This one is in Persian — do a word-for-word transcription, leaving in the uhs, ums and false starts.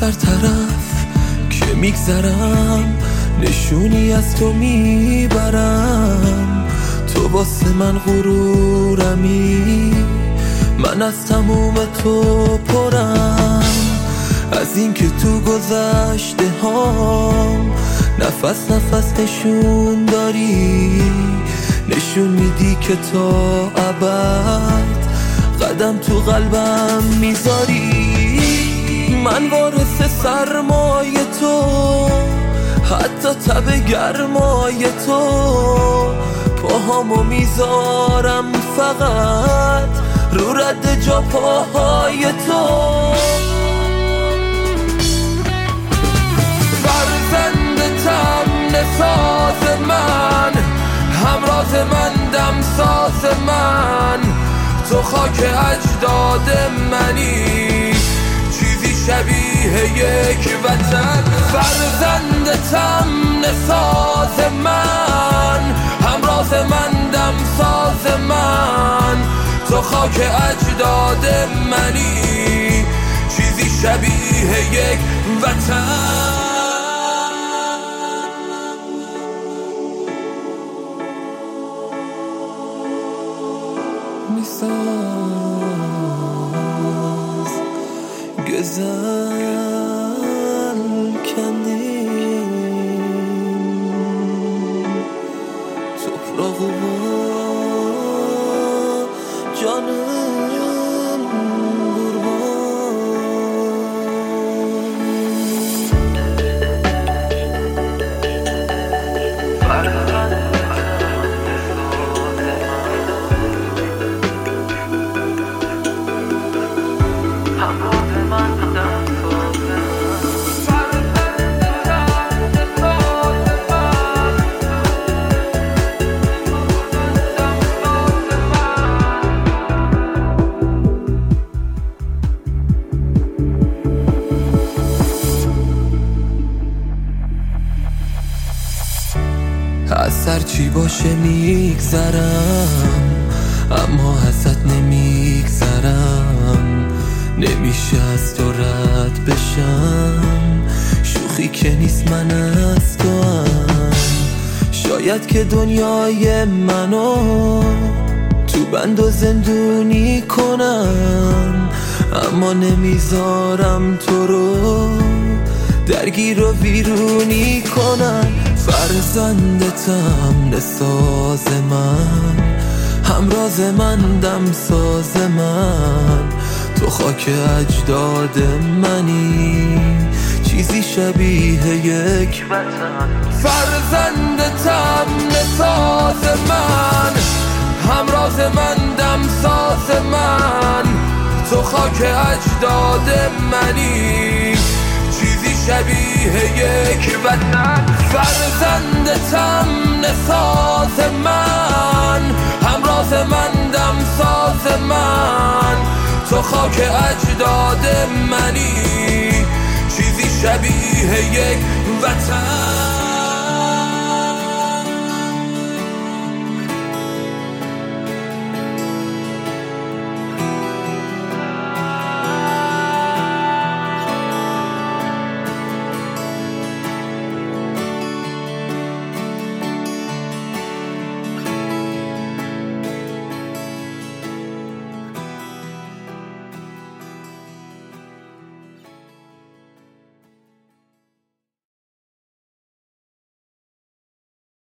هر طرف که میگذرم نشونی از تو میبرم. تو واسه من غرورمی، من از تموم تو پرم. از این که تو گذشته هام نفس نفس نشون داری، نشون میدی که تا ابد قدم تو قلبم میذاری. من وارث سرمای تو، حتی تب گرمای تو، پاهامو میذارم فقط رو رد جا پاهای تو. فرزندتم نساز من، همراز من دمساز من، تو خاک اجداد منی، چیزی شبیه یک وطن. فرزندتم نساز من، همراز من دمساز من، تو خاک اجداد منی، چیزی شبیه یک وطن. میساز گزل کندیم توپراغ و جانم از هر چی باشه میگذرم، اما ازت نمیگذرم. نمیشه از تو رد بشم، شوخی که نیست من از تو هم. شاید که دنیای منو تو بند و زندونی کنم، اما نمیذارم تو رو درگیر و بیرونی کنم. فرزندتم نساز من، همراز من دمساز من، تو خاک اجداد منی، چیزی شبیه یک وطن. فرزندتم نساز من، همراز من دمساز من، تو خاک اجداد منی، چیزی شبیه یک وطن. فرزندتم نساز من، همراز من دمساز من، تو خاک اجداد منی، چیزی شبیه یک وطن.